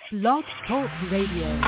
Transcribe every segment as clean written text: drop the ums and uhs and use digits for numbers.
Blog Talk Radio.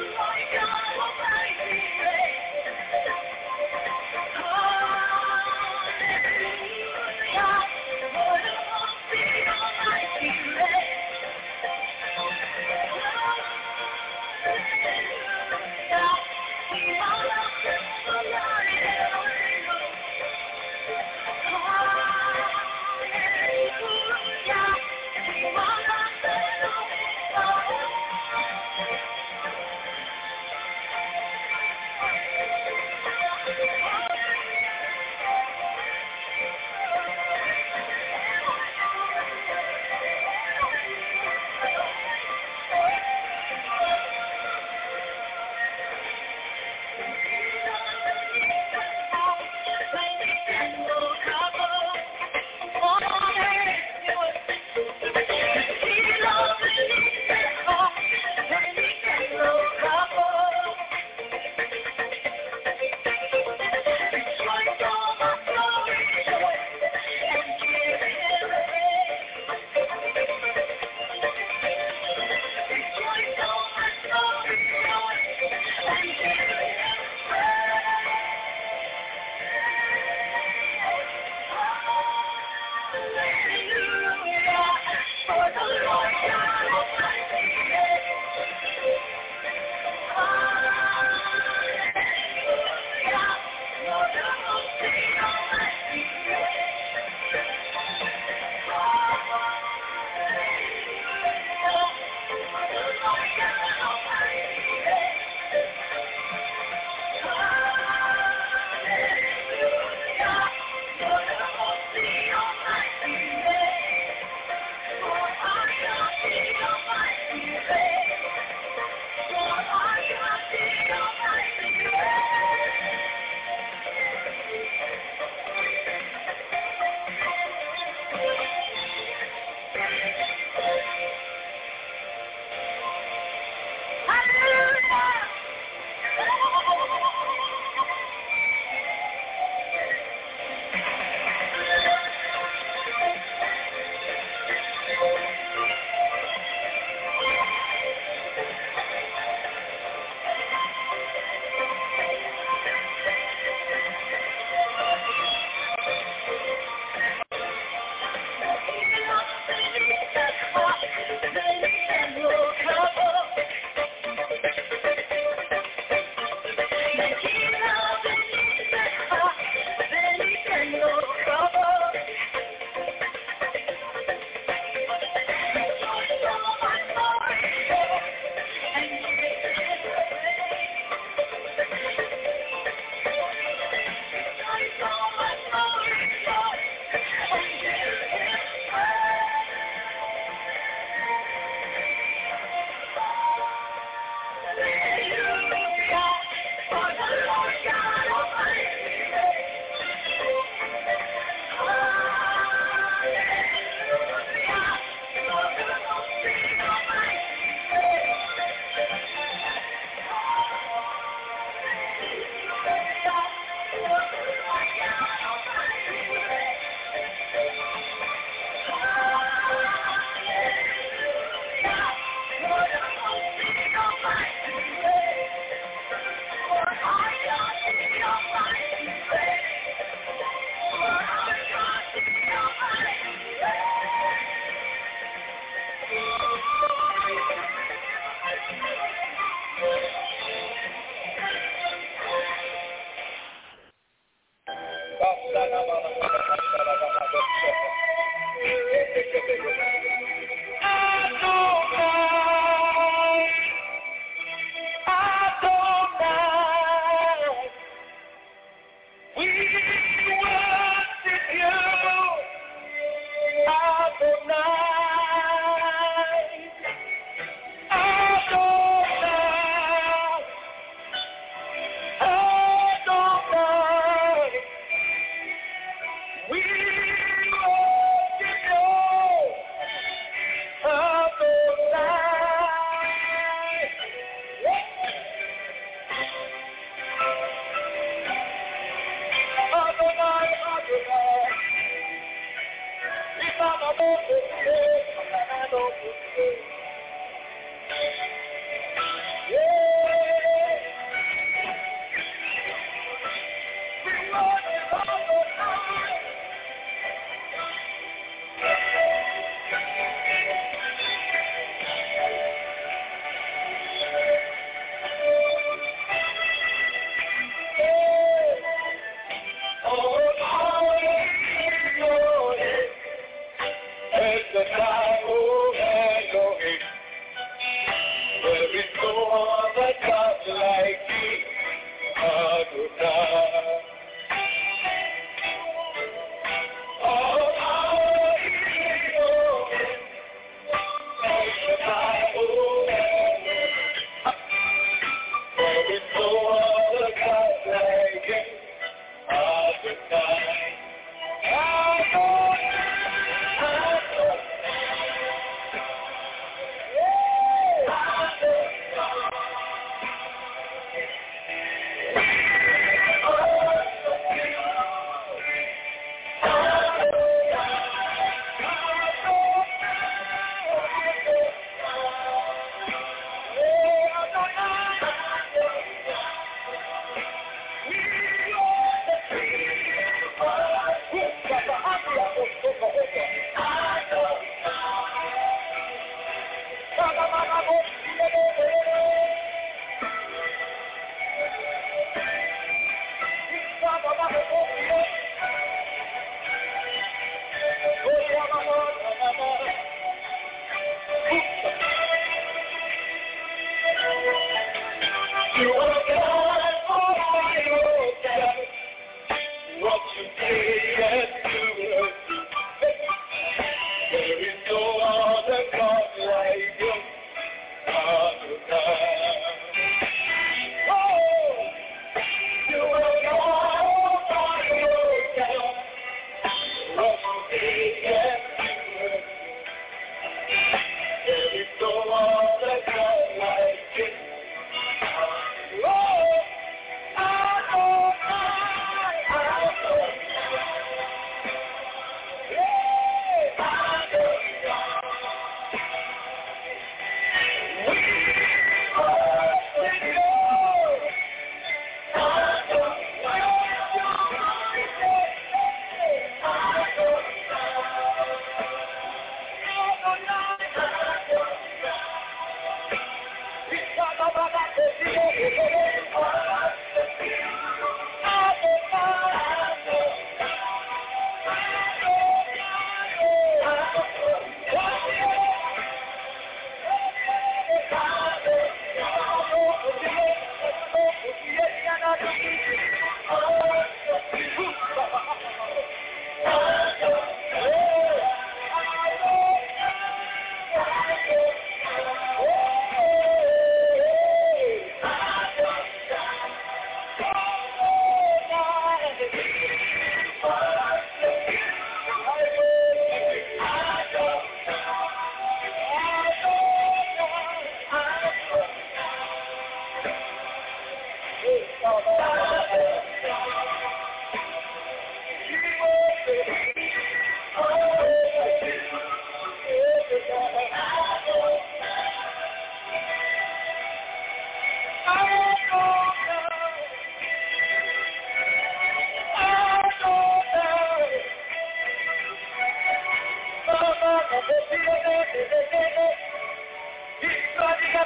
Yeah.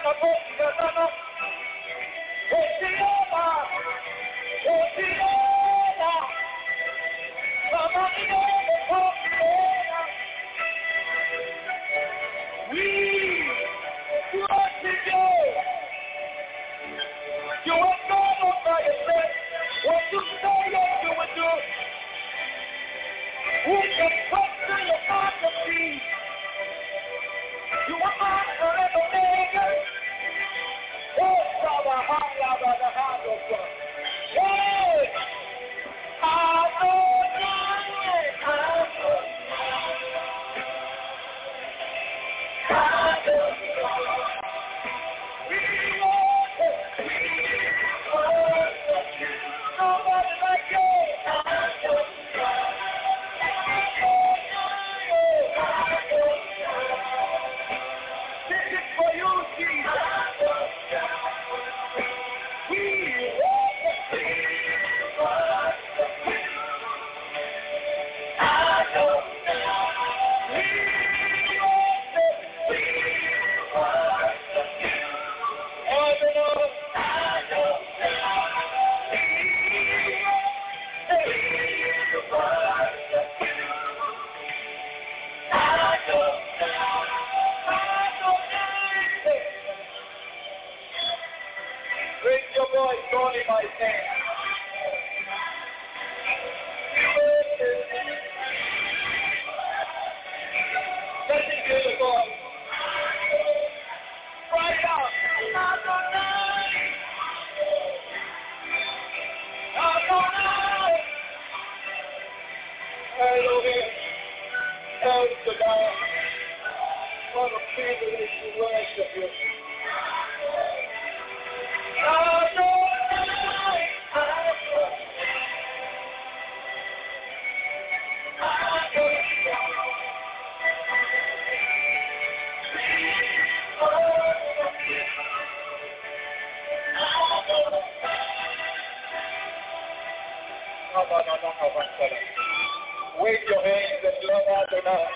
Wave your hands and love Adonai.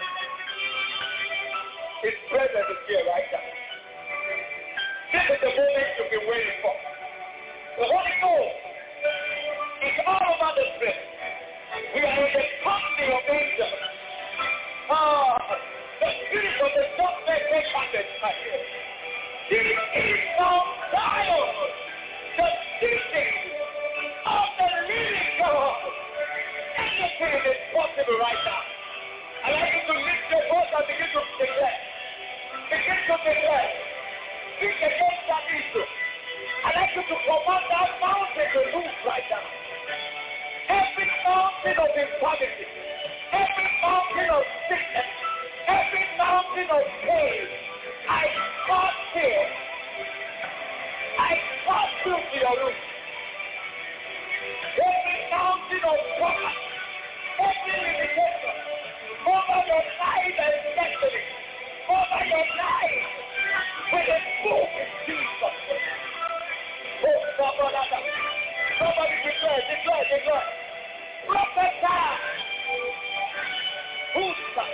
His presence is here right now. This is the moment you've been waiting for. The Holy Ghost is all over the place. We are in the company of angels. The spirit of the software takes on the time. This is Mount Zion, the city of the living God. Anything is possible right now. I'd like you to lift your voice and begin to declare. Begin to declare. Speak against that issue. I'd like you to command that mountain to move right now. Every mountain of infirmity, every mountain of sickness, every mountain of pain, I cast here. I cast you to your room. Every mountain of poverty, every limitation, over your life and destiny, over your life, with a book in Jesus. Oh, somebody declare. Prophesy. Who's that?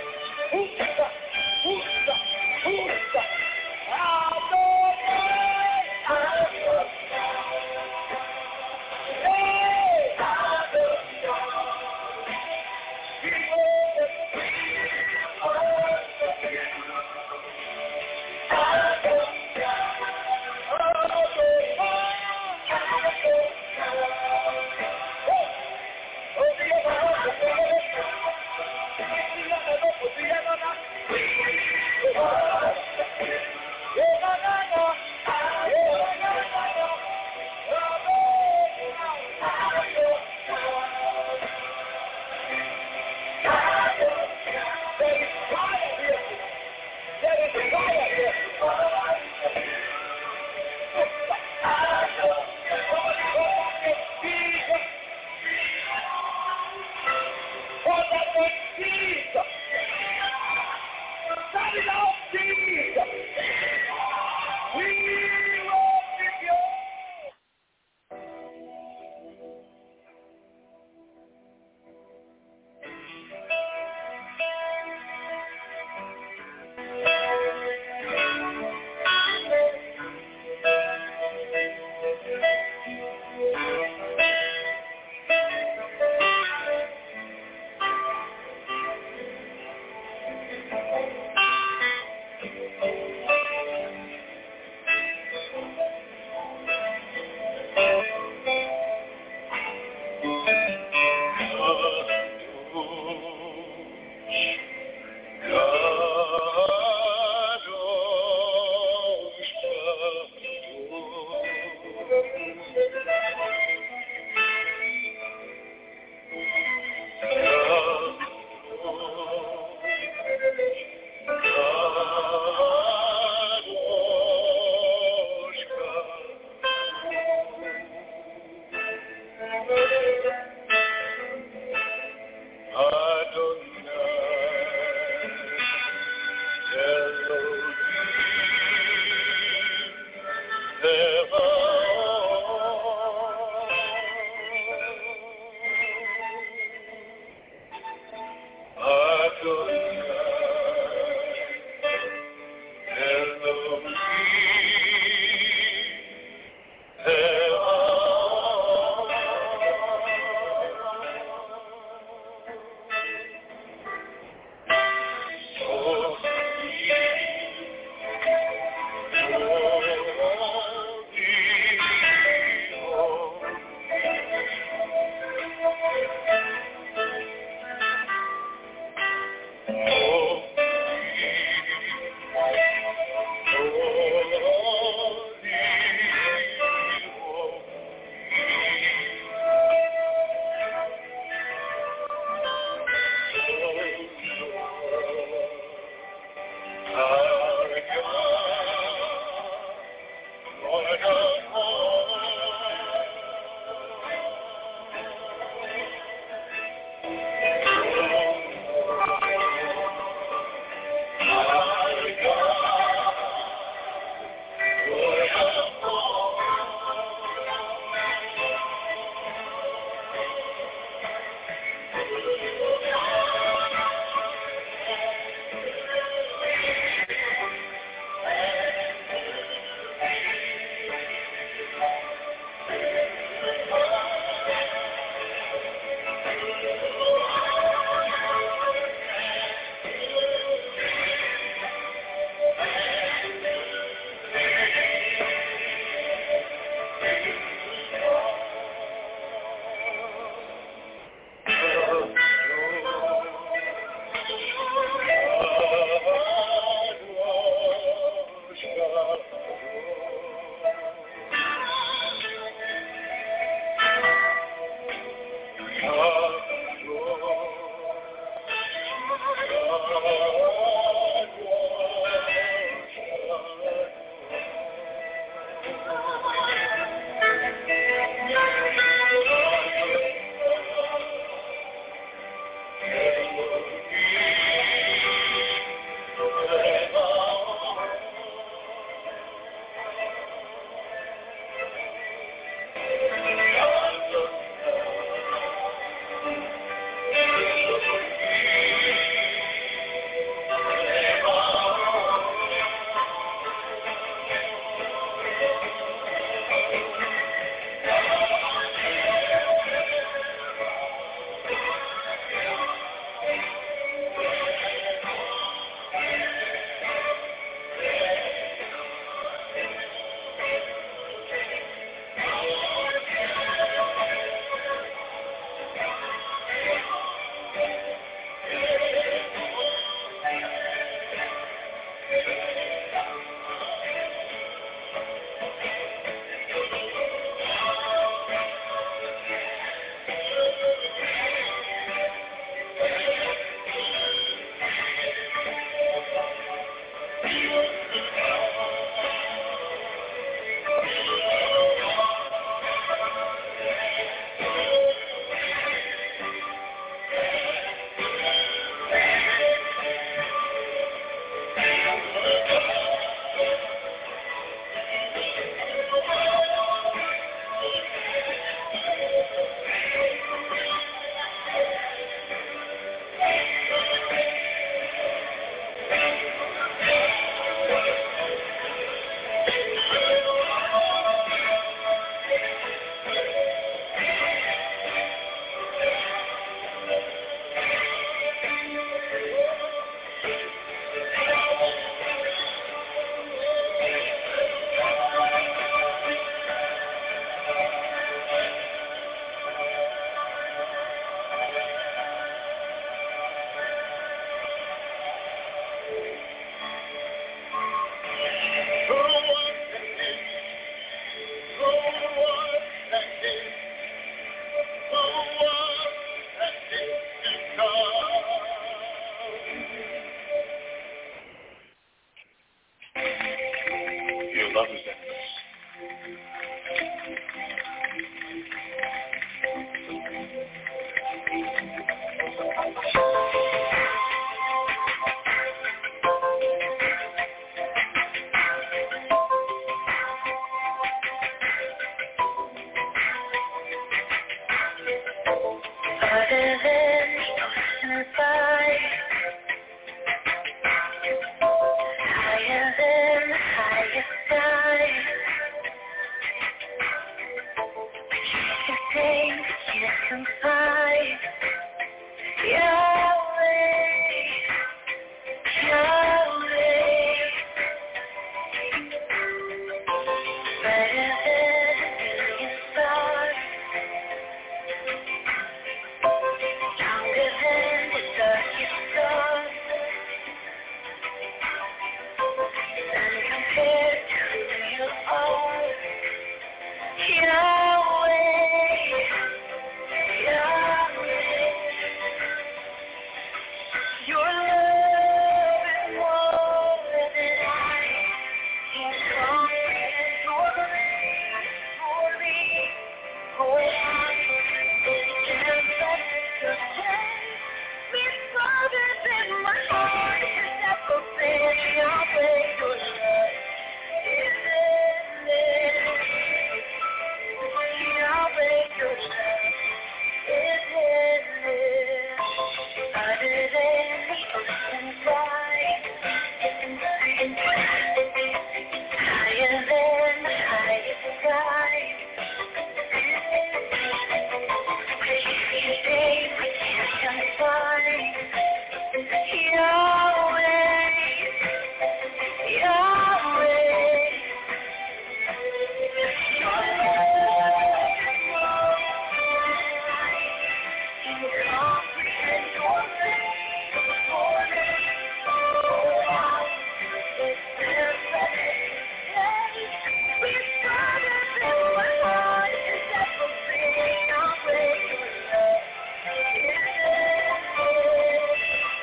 your love is endless. Other than the ocean side, higher than the highest sky. Can't contain, can't confide. Yahweh, Yahweh, better than a million stars, stronger than the darkest storm, none compared to who you are. Yahweh, Yahweh, your love is more than I can comprehend. Your grace for me, oh, I can't let your change me stronger than my heart has ever been. Yahweh, your love is endless. Yahweh, your love is endless. Other than the ocean side, higher than the highest sky. These days we can't confine. Yahweh, Yahweh, your love is more than I can comprehend. Your grace more than all. It's perfect. We're stronger than my heart has ever been. Yahweh, your love is endless.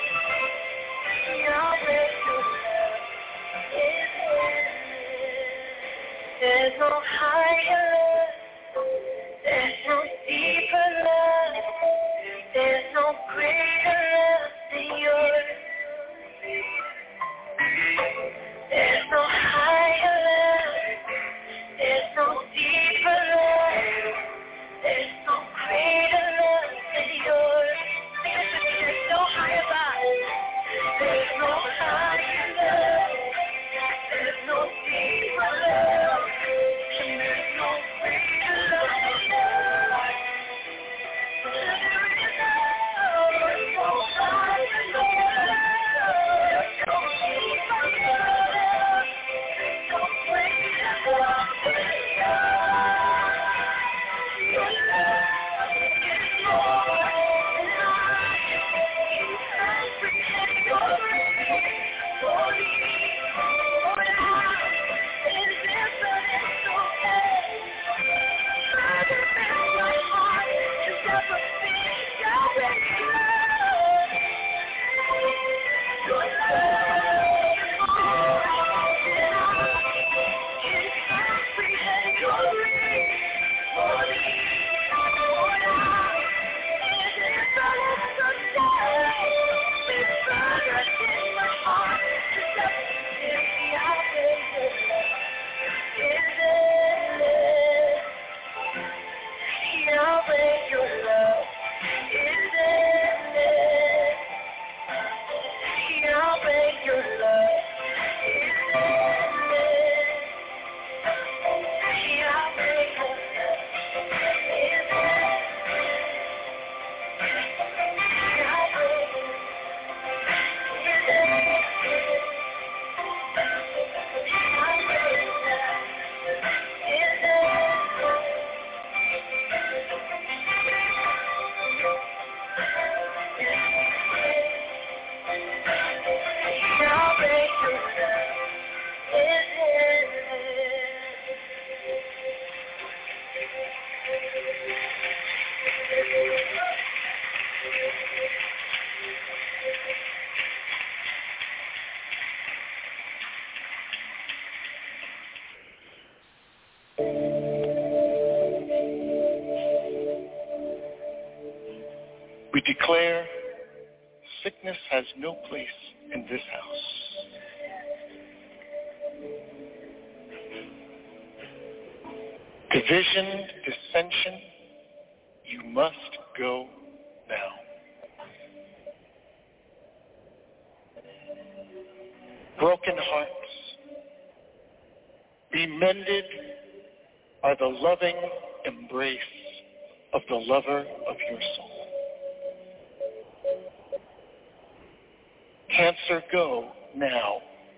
Yahweh, your love is endless. There's no higher love. There's no deeper love. There's no greater love than yours. There's no higher love. There's no deeper love. There's no greater love than yours. There's no higher love. There's no higher love. There's no deeper love. And there's no declare sickness has no place in this house. Division, dissension, you must go now. Broken hearts, be mended by the loving embrace of the lover of your soul. Cancer, go now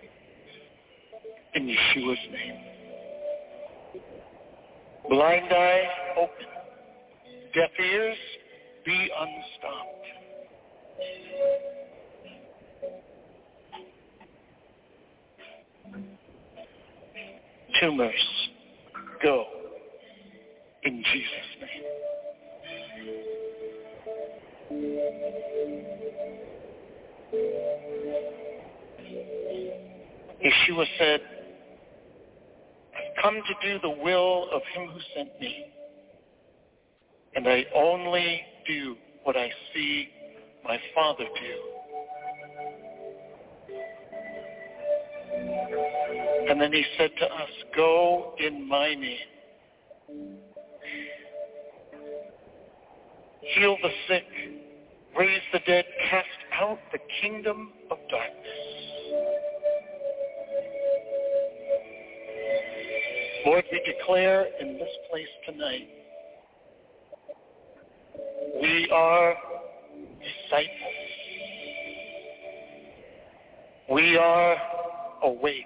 in Yeshua's name. Blind eye, open. Deaf ears, be unstopped. Tumors, go in Jesus' name. Yeshua said, I've come to do the will of him who sent me, and I only do what I see my Father do. And then he said to us, go in my name. Heal the sick, raise the dead, cast out the kingdom of darkness. Lord, we declare in this place tonight, we are disciples. We are awake.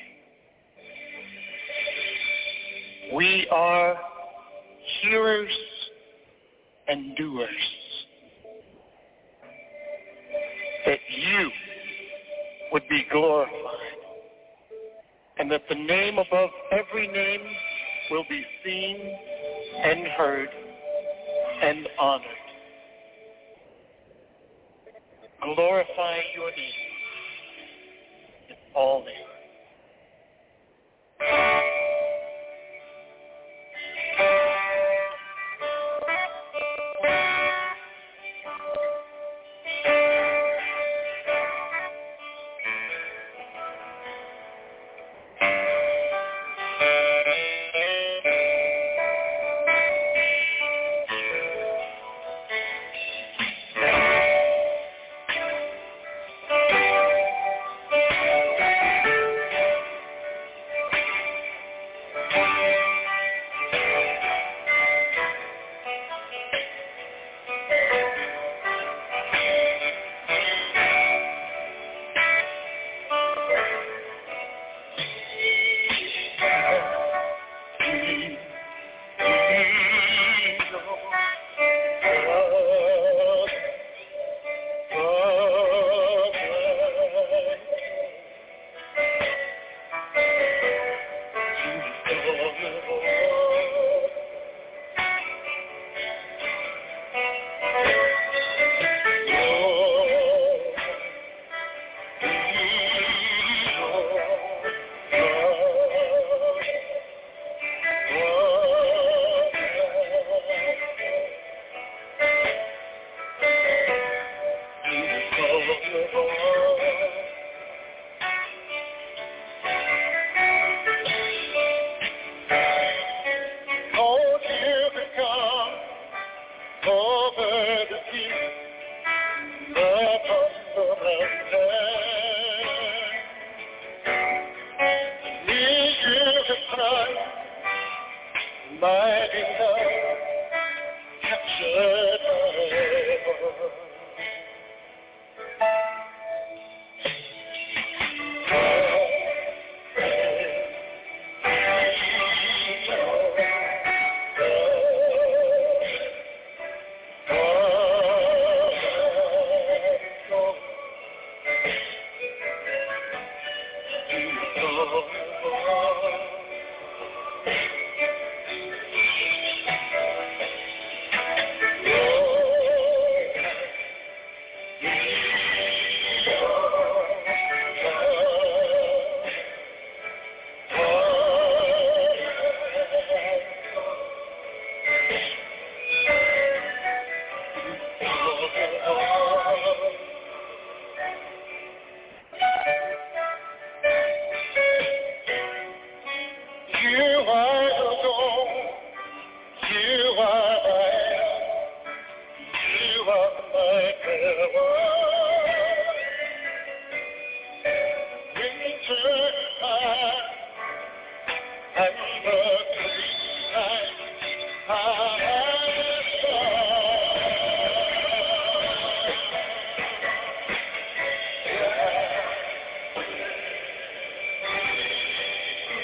We are hearers and doers. That you would be glorified, and that the name above every name will be seen and heard and honored. Glorify your name in all names.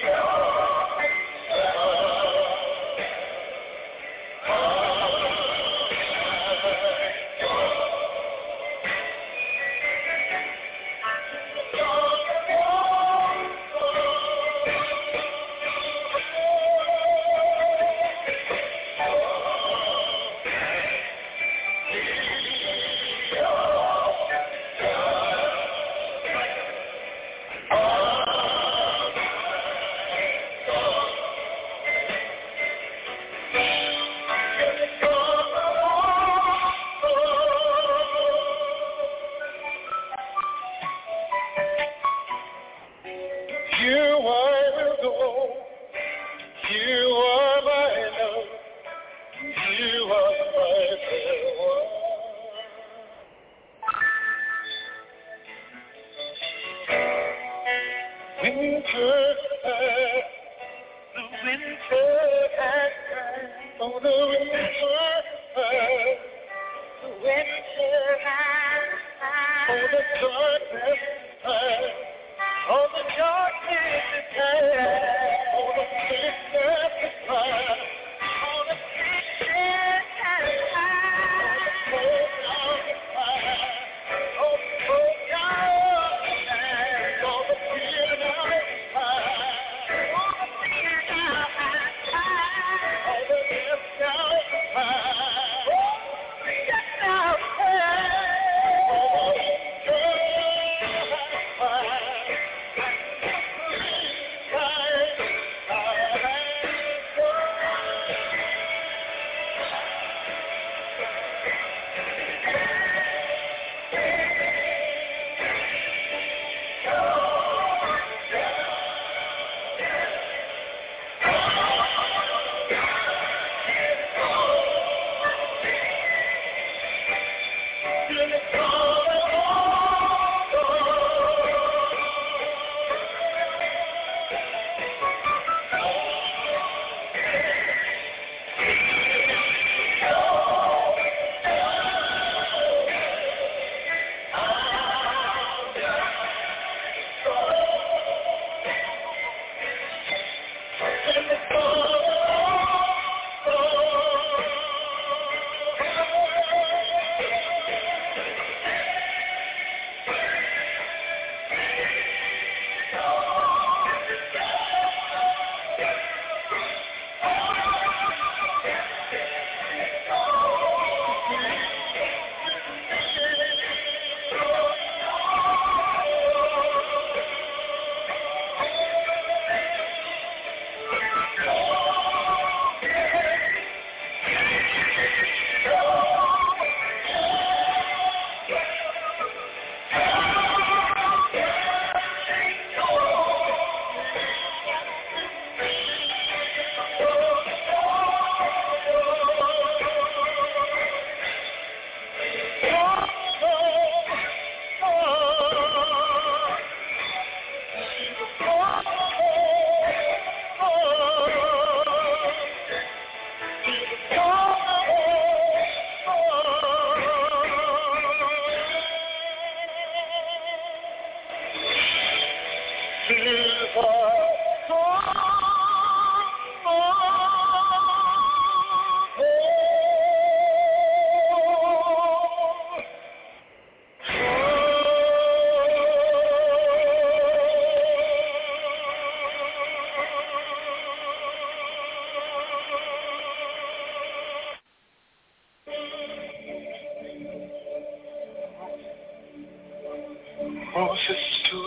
Moses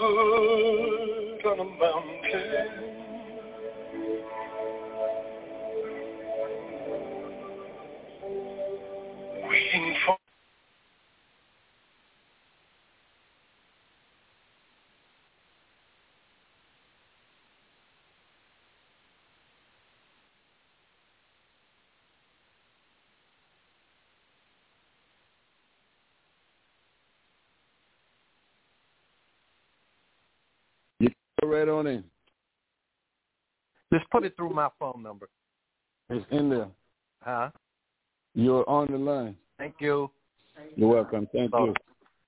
stood on a mountain, waiting for right on in. Just put it through my phone number. It's in there. Huh? You're on the line. Thank you. You're welcome. Thank you.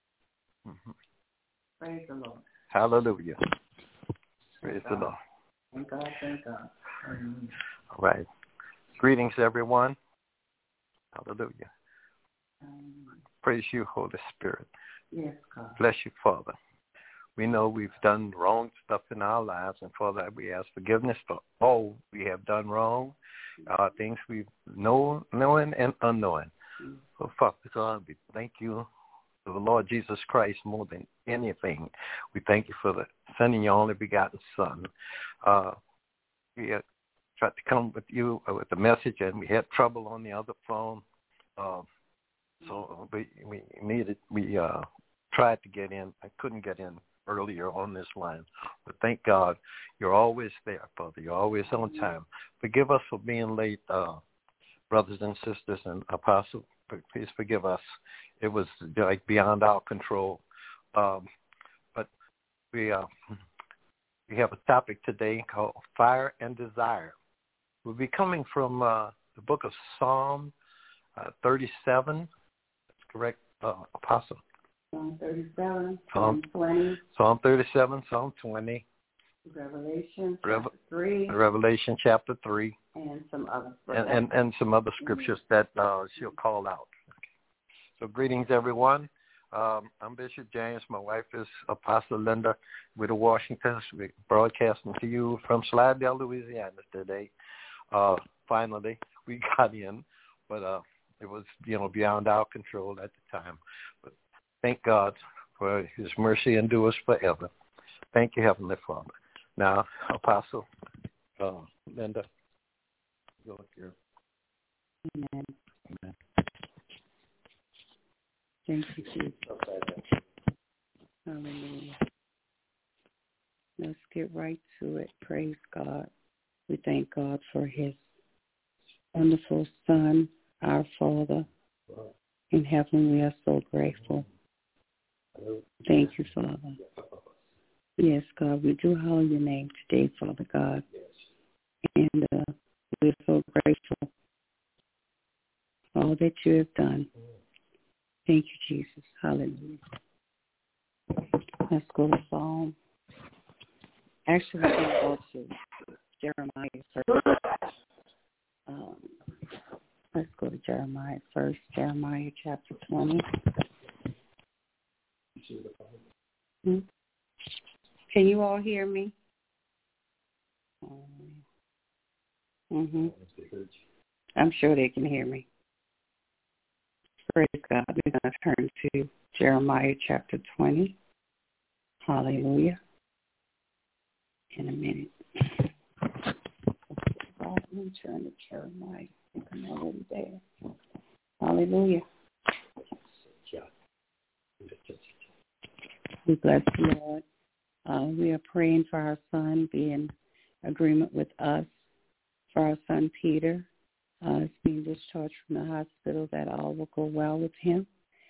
Mm-hmm. Praise the Lord. Hallelujah. Praise the Lord. Thank God, thank God. All right. Greetings, everyone. Hallelujah. Praise you, Holy Spirit. Yes, God. Bless you, Father. We know we've done wrong stuff in our lives, and Father, we ask forgiveness for all we have done wrong, things we've knowing and unknowing. So, Father God, we thank you for the Lord Jesus Christ more than anything. We thank you for the sending your only begotten Son. We had tried to come with you with the message, and we had trouble on the other phone. So we tried to get in. I couldn't get in earlier on this line. But thank God you're always there, Father. You're always on time. Forgive us for being late, brothers and sisters and apostles. Please forgive us. It was like beyond our control. But we have a topic today called Fire and Desire. We'll be coming from the book of Psalm 37. That's correct, Apostle. Psalm 37, Psalm 20. Psalm 37, Psalm 20. Revelation chapter 3. Revelation chapter 3. And some other and some other scriptures that she'll call out. Okay. So greetings, everyone. I'm Bishop James. My wife is Apostle Linda with the Washington. We're broadcasting to you from Slidell, Louisiana today. Finally, we got in, but it was, beyond our control at the time. But thank God for his mercy endures forever. Thank you, Heavenly Father. Now, Apostle Linda, go here. Amen. Amen. Thank you, Jesus. Hallelujah. Let's get right to it. Praise God. We thank God for his wonderful Son, our Father. In heaven, we are so grateful. Thank you, Father. Yes, God, we do hallow your name today, Father God. And we're so grateful for all that you have done. Thank you, Jesus. Hallelujah. Let's go to Psalm. Actually, we're going to go to Jeremiah first. Let's go to Jeremiah first. Jeremiah chapter 20. Can you all hear me? I'm sure they can hear me. Praise God. We're going to turn to Jeremiah chapter 20. Hallelujah. In a minute. Let me turn to Jeremiah. I think I'm already there. Hallelujah. We bless the Lord. We are praying for our son, be in agreement with us, for our son Peter. Is being discharged from the hospital, that all will go well with him.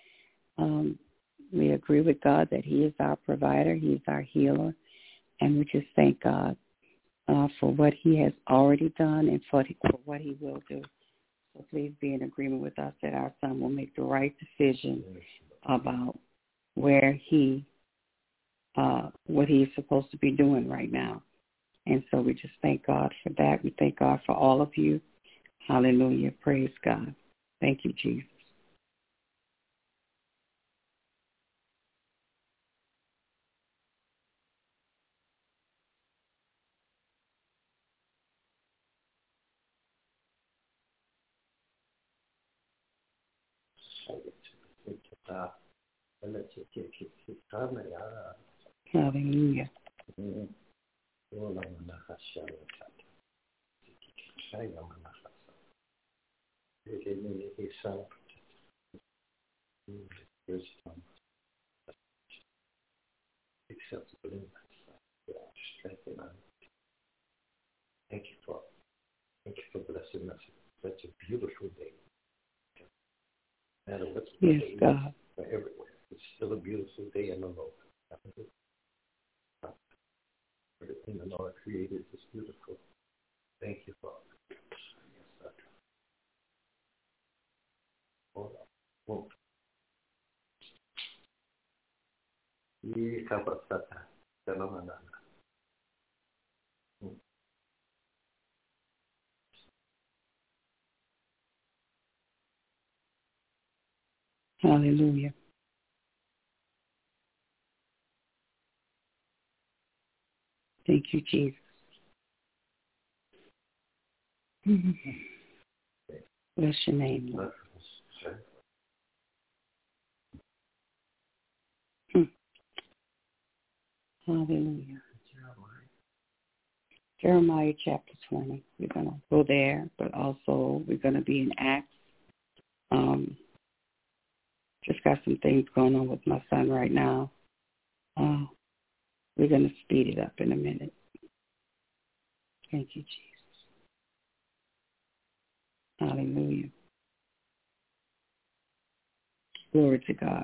We agree with God that he is our provider, he is our healer, and we just thank God for what he has already done and for what he will do. So please be in agreement with us that our son will make the right decision about where what he is supposed to be doing right now. And so we just thank God for that. We thank God for all of you. Hallelujah. Praise God. Thank you, Jesus. Hallelujah. Thank you for blessing us. Such a beautiful day. No matter what's yes, God. For everywhere. It's still a beautiful day in the Lord. Everything the Lord created is beautiful. Thank you, Father. Hallelujah. Thank you, Jesus. Bless your name, Lord. Hallelujah. Jeremiah chapter 20. We're going to go there, but also we're going to be in Acts. Just got some things going on with my son right now. We're going to speed it up in a minute. Thank you, Jesus. Hallelujah. Glory to God.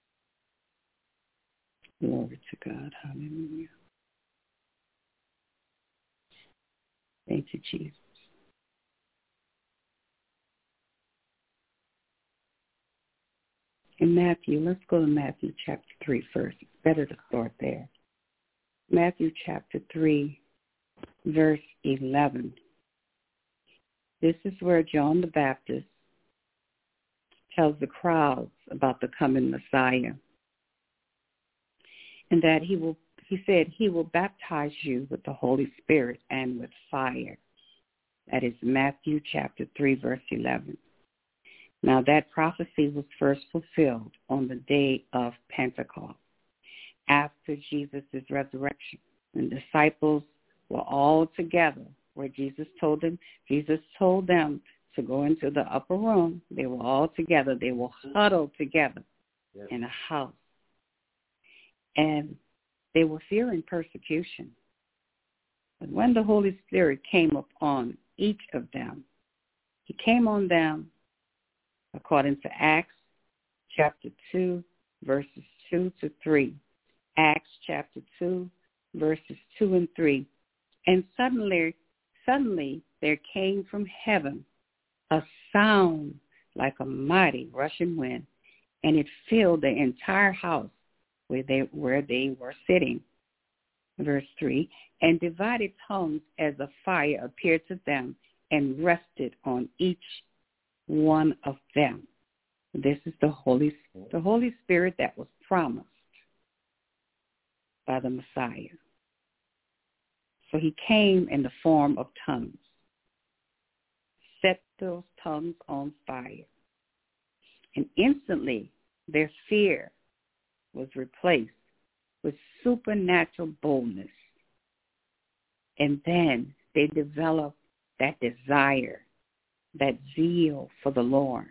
Glory to God. Hallelujah. Thank you, Jesus. In Matthew, let's go to Matthew chapter 3 first. It's better to start there. Matthew chapter 3, verse 11. This is where John the Baptist tells the crowds about the coming Messiah. And that he said he will baptize you with the Holy Spirit and with fire. That is Matthew chapter 3, verse 11. Now that prophecy was first fulfilled on the day of Pentecost, after Jesus' resurrection. And disciples were all together where Jesus told them to go into the upper room. They were all together. They were huddled together in a house. And they were fearing persecution. But when the Holy Spirit came upon each of them, he came on them according to Acts chapter 2, verses 2 to 3. Acts chapter 2, verses 2 and 3. And suddenly there came from heaven a sound like a mighty rushing wind, and it filled the entire house where they were sitting. Verse 3, and divided tongues as a fire appeared to them and rested on each one of them. This is the Holy Spirit that was promised by the Messiah. So he came in the form of tongues, set those tongues on fire, and instantly their fear was replaced with supernatural boldness. And then they developed that desire, that zeal for the Lord.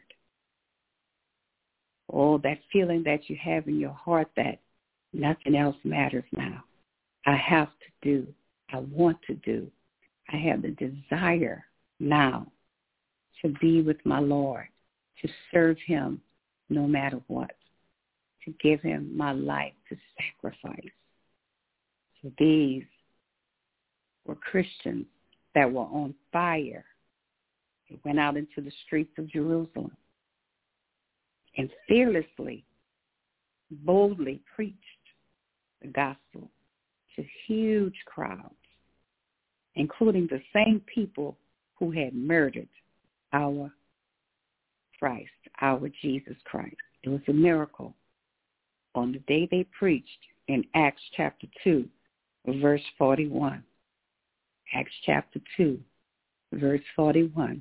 Oh, that feeling that you have in your heart that nothing else matters now. I have to do. I want to do. I have the desire now to be with my Lord, to serve him no matter what, to give him my life, to sacrifice. So these were Christians that were on fire. They went out into the streets of Jerusalem and fearlessly, boldly preached the gospel to huge crowds, including the same people who had murdered our Christ, our Jesus Christ. It was a miracle. On the day they preached in Acts chapter 2, verse 41. Acts chapter 2, verse 41.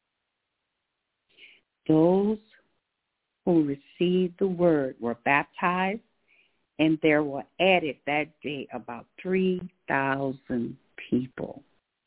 Those who received the word were baptized, and there were added that day about 3,000 people.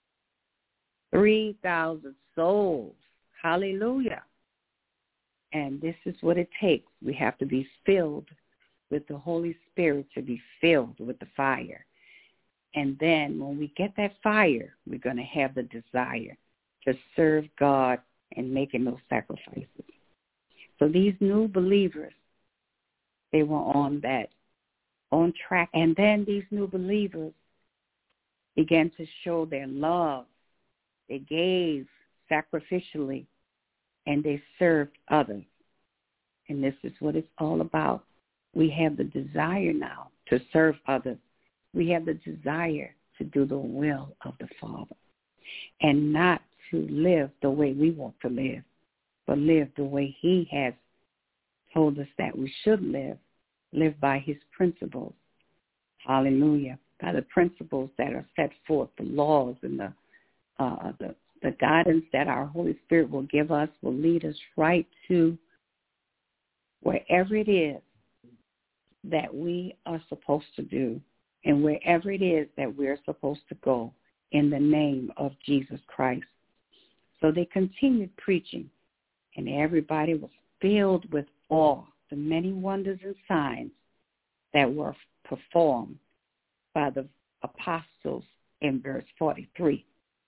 3,000 souls. Hallelujah. And this is what it takes. We have to be filled with the Holy Spirit, to be filled with the fire. And then when we get that fire, we're going to have the desire to serve God and making those sacrifices. So these new believers, they were on track. And then these new believers began to show their love. They gave sacrificially, and they served others. And this is what it's all about. We have the desire now to serve others. We have the desire to do the will of the Father, and not to live the way we want to live, but live the way he has told us that we should live by his principles. Hallelujah. By the principles that are set forth, the laws and the guidance that our Holy Spirit will give us will lead us right to wherever it is that we are supposed to do and wherever it is that we're supposed to go in the name of Jesus Christ. So they continued preaching, and everybody was filled with awe, the many wonders and signs that were performed by the apostles in verse 43.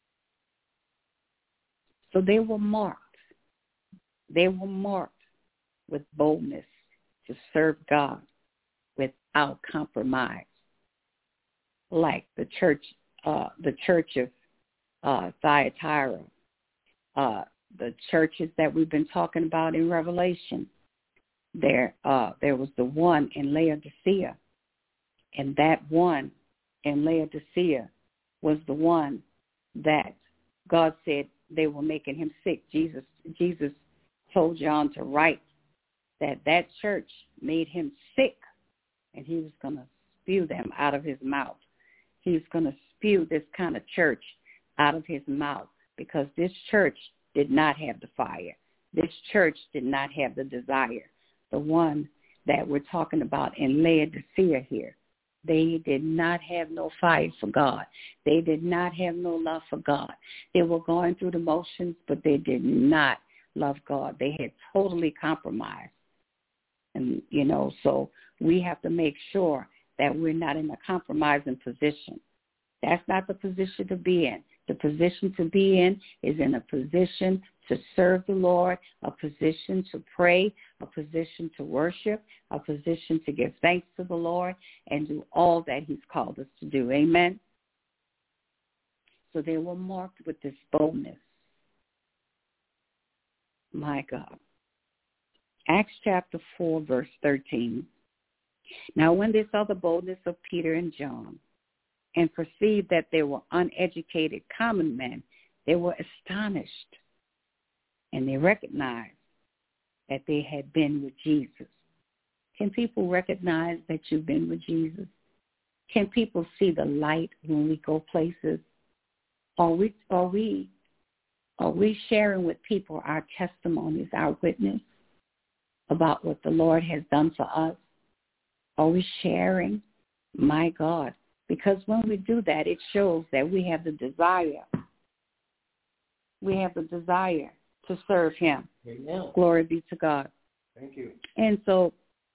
So they were marked. They were marked with boldness to serve God without compromise, like the church of Thyatira, the churches that we've been talking about in Revelation. There was the one in Laodicea, and that one in Laodicea was the one that God said they were making him sick. Jesus told John to write that church made him sick, and he was going to spew them out of his mouth. He was going to spew this kind of church out of his mouth because this church did not have the fire. This church did not have the desire. The one that we're talking about in Laodicea here, they did not have no fire for God. They did not have no love for God. They were going through the motions, but they did not love God. They had totally compromised. And, so we have to make sure that we're not in a compromising position. That's not the position to be in. The position to be in is in a position to serve the Lord, a position to pray, a position to worship, a position to give thanks to the Lord and do all that he's called us to do. Amen? So they were marked with this boldness. My God. Acts chapter 4, verse 13. Now when they saw the boldness of Peter and John and perceived that they were uneducated common men, they were astonished. And they recognized that they had been with Jesus. Can people recognize that you've been with Jesus? Can people see the light when we go places? Are we sharing with people our testimonies, our witness about what the Lord has done for us? Are we sharing? My God. Because when we do that, it shows that we have the desire. We have the desire to serve him. Amen. Glory be to God. Thank you. And so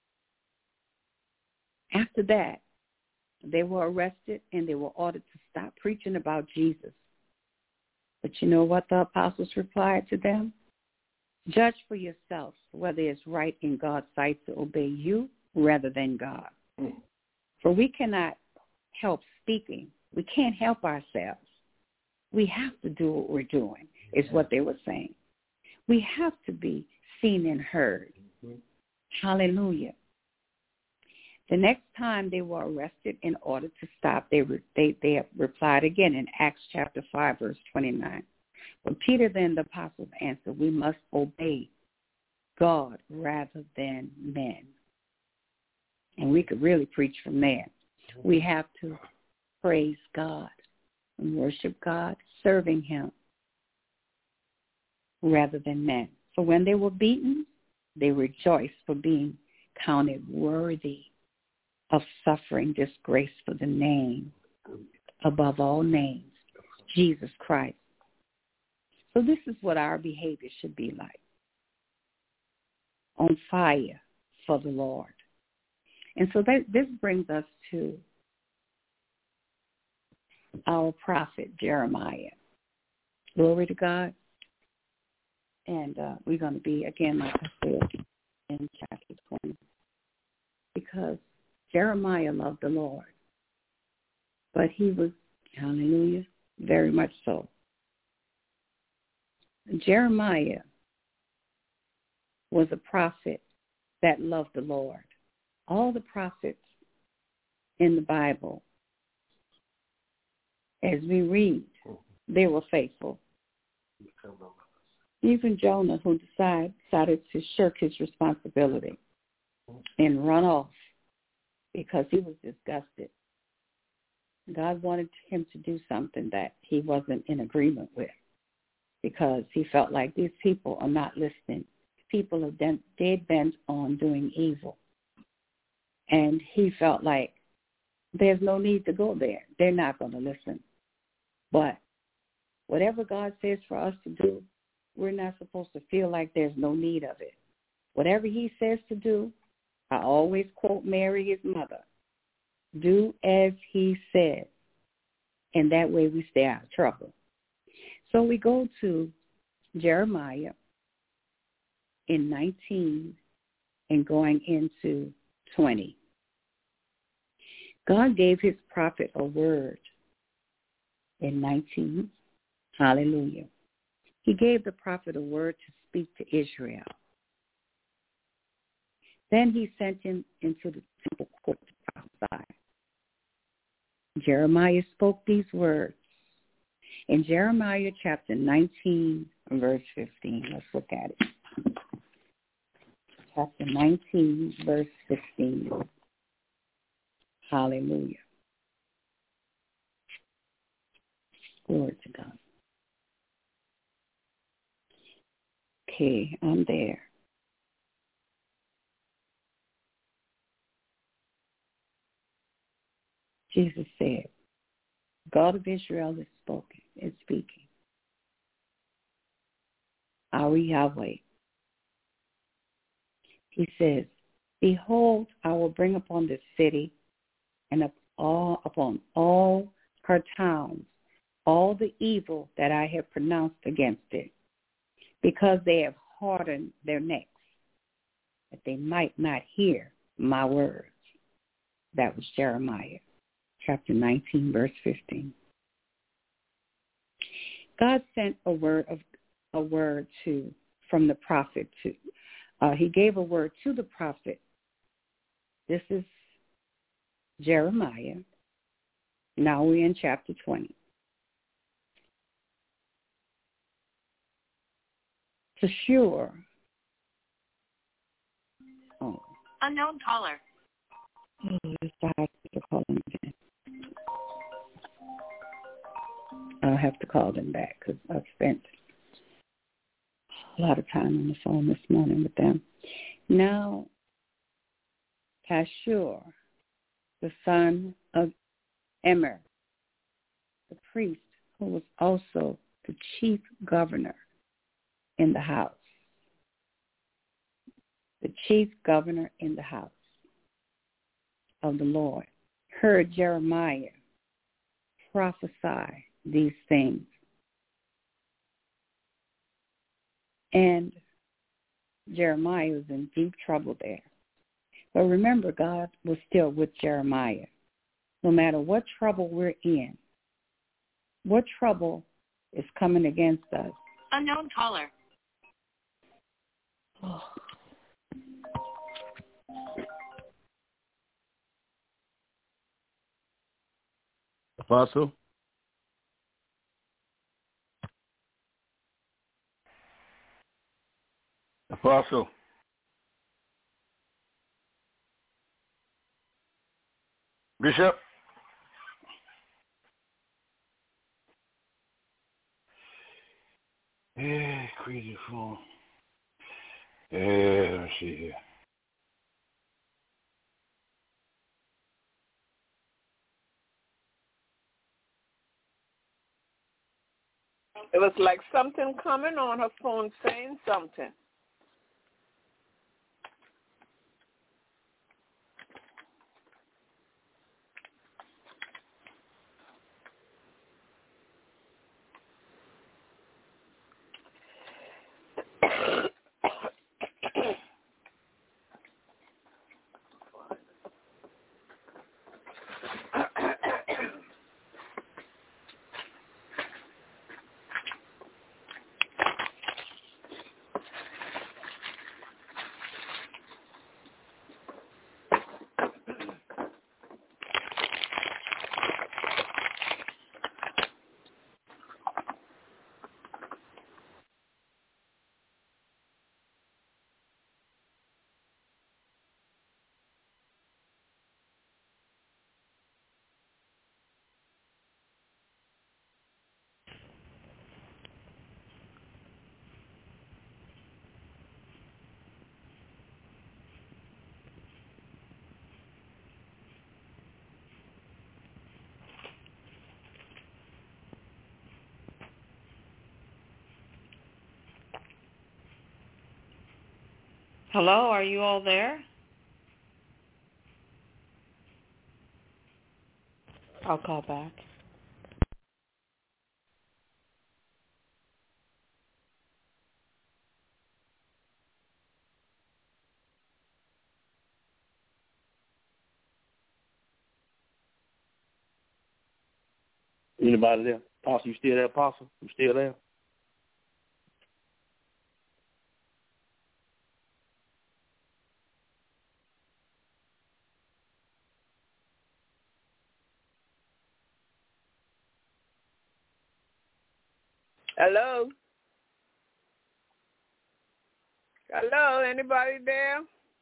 after that, they were arrested and they were ordered to stop preaching about Jesus. But you know what the apostles replied to them? Judge for yourselves whether it's right in God's sight to obey you rather than God. For we cannot help speaking. We can't help ourselves. We have to do what we're doing, is what they were saying. We have to be seen and heard. Hallelujah. The next time they were arrested in order to stop, they replied again in Acts chapter 5, verse 29. But Peter then the apostles answered, we must obey God rather than men. And we could really preach from there. We have to praise God and worship God, serving him rather than men. So when they were beaten, they rejoiced for being counted worthy of suffering disgrace for the name above all names, Jesus Christ. So this is what our behavior should be like. On fire for the Lord. And so this brings us to our prophet Jeremiah. Glory to God. And we're going to be, again, like I said, in chapter 20. Because Jeremiah loved the Lord. But he was, hallelujah, very much so. Jeremiah was a prophet that loved the Lord. All the prophets in the Bible, as we read, they were faithful. Even Jonah, who decided to shirk his responsibility and run off because he was disgusted. God wanted him to do something that he wasn't in agreement with because he felt like these people are not listening. People are dead bent on doing evil. And he felt like there's no need to go there. They're not going to listen. But whatever God says for us to do, we're not supposed to feel like there's no need of it. Whatever he says to do, I always quote Mary, his mother, do as he said. And that way we stay out of trouble. So we go to Jeremiah in 19 and going into 20. God gave his prophet a word in 19. Hallelujah. He gave the prophet a word to speak to Israel. Then he sent him into the temple court to prophesy. Jeremiah spoke these words. In Jeremiah chapter 19, verse 15, let's look at it. Chapter 19, verse 15. Hallelujah. Glory to God. Okay, I'm there. Jesus said, God of Israel is speaking. Our Yahweh. He says, behold, I will bring upon this city and upon all her towns all the evil that I have pronounced against it, because they have hardened their necks, that they might not hear my words. That was Jeremiah, chapter 19, verse 15. God sent a word from the prophet to. He gave a word to the prophet. This is Jeremiah. Now we're in chapter 20. For sure. Oh. Unknown caller. I have to call them again. I'll have to call them back because I've spent a lot of time on the phone this morning with them. Now, Pashur, the son of Emir, the priest who was also the chief governor in the house. The chief governor in the house of the Lord heard Jeremiah prophesy these things. And Jeremiah was in deep trouble there. But remember, God was still with Jeremiah. No matter what trouble we're in, what trouble is coming against us. Unknown caller. Oh. Apostle? Apostle? Bishop? Yeah, crazy phone. Yeah, let's see here. It was like something coming on her phone saying something. Hello, are you all there? I'll call back. Anybody there? Apostle, you still there, Apostle? You still there? Hello? Hello, anybody there?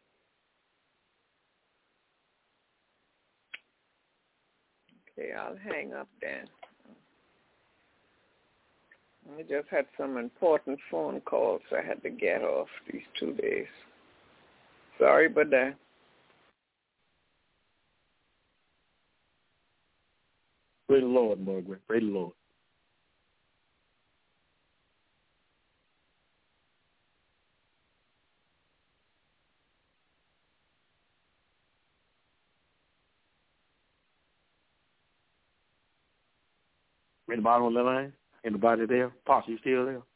Okay, I'll hang up then. I just had some important phone calls I had to get off these 2 days. Sorry about that. Praise the Lord, Margaret. Praise the Lord. Anybody on the line? Anybody there? Apostle, you still there?